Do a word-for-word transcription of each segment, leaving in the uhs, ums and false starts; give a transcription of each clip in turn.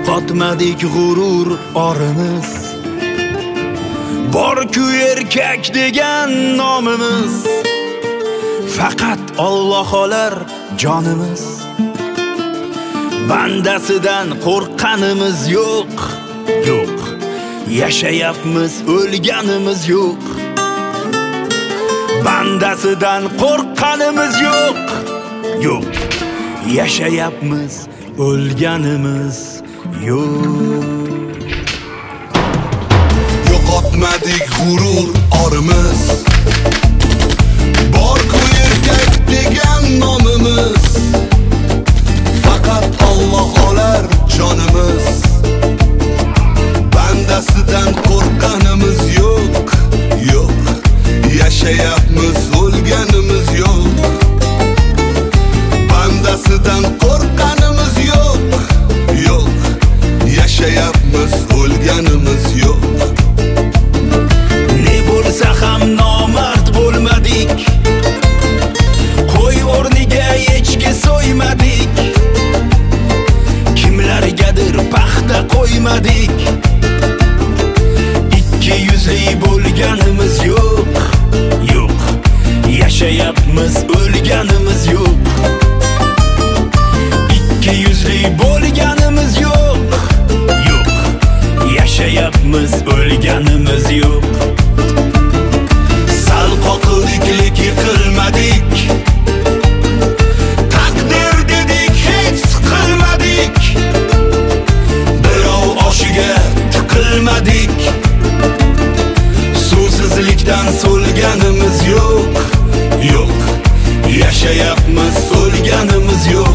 yo'qotmadik g'urur orimiz. Bor-ku erkak degan nomimiz, faqat Alloh olar jonimiz. Bandasidan qo'rqqanimiz yo'q, yo'q. Yashayapmiz, o'lganimiz yo'q. Bandasidan qo'rqqanimiz yo'q, yo'q. Yashayapmiz, o'lganimiz yo'q. Yo'qotmadik g'urur orimiz, bor-ku erkak degan nomimiz, faqat Alloh olar jonimiz. Bandasidan qo'rqqanimiz yo'q, yo'q. Yashayapmiz, o'lganimiz yo'q. Bandasidan qo'rqqanimiz yo'q, yo'q. Yashayapmiz, o'lganimiz yo'q. Ne bo'lsa ham nomard bo'lmadik, qo'y o'rniga echki so'ymadik, kimlargadir paxta qo'ymadik. Ikki yuzli bo'lganimiz yo'q, yo'q. Yashayapmiz, o'lganimiz yo'q. Ikki yuzli bo'lganimiz yo'q, yo'q. Yashayapmiz, o'lganimiz yo'q. Sal qoqildik, yiqilmadik, taqdir dedik, hech siqilmadik. Birov oshiga tiqilmadik. Suvsizlikdan so'lganimiz yo'q, yo'q. Yashayapmiz, o'lganimiz yo'q.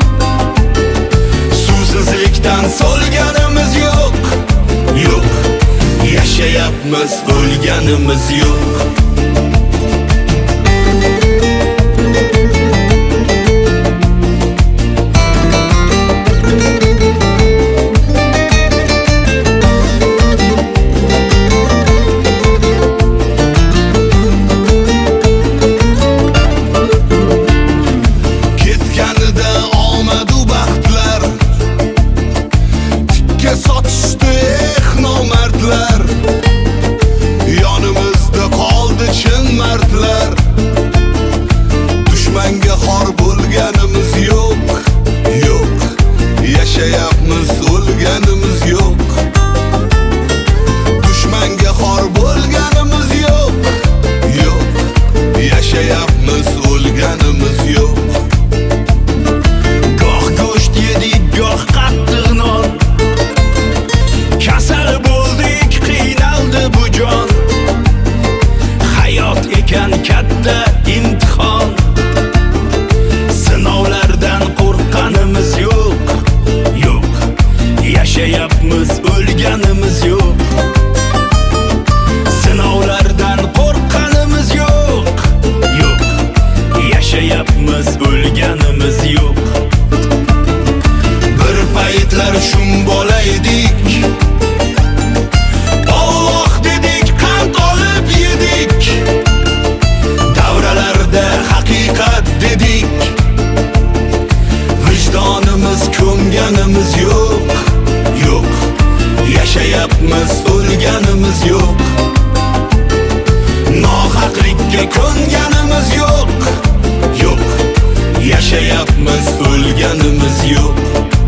Suvsizlikdan so'lganimiz yo'q, yo'q. Yashayapmiz, o'lganimiz yo'q. Ketganida omadu baxtlar, tikka sotishdi eh nomardlar. Yonimizda qoldi chin mardlar. Dushmanga xor bo'lganimiz yo'q, yo'q. Yashayapmiz, o'lganimiz yo'q. Dushmanga xor bo'lganimiz yo'q, yo'q. Yashayapmiz, o'lganimiz yo'q. Goh go'sht yedik, goh qattiq non, kasal bo'ldik, qiynaldi bu jon. Hayot ekan katta imtihon, sinovlardan qo'rqqanimiz yo'q, yo'q. Yashayapmiz, o'lganimiz yo'q. Sinovlardan qo'rqqanimiz yo'q, yo'q. Yashayapmiz, o'lganimiz yo'q. Bir paytlar shum bola edik, Alloh dedik, qand olib yedik. Davralarda haqiqat dedik, vijdonimiz ko'mganimiz yo'q, yo'q. Yashayapmiz, o'lganimiz yo'q. Nohaqlikka ko'nganimiz yo'q, yo'q. Yashayapmiz, o'lganimiz yo'q.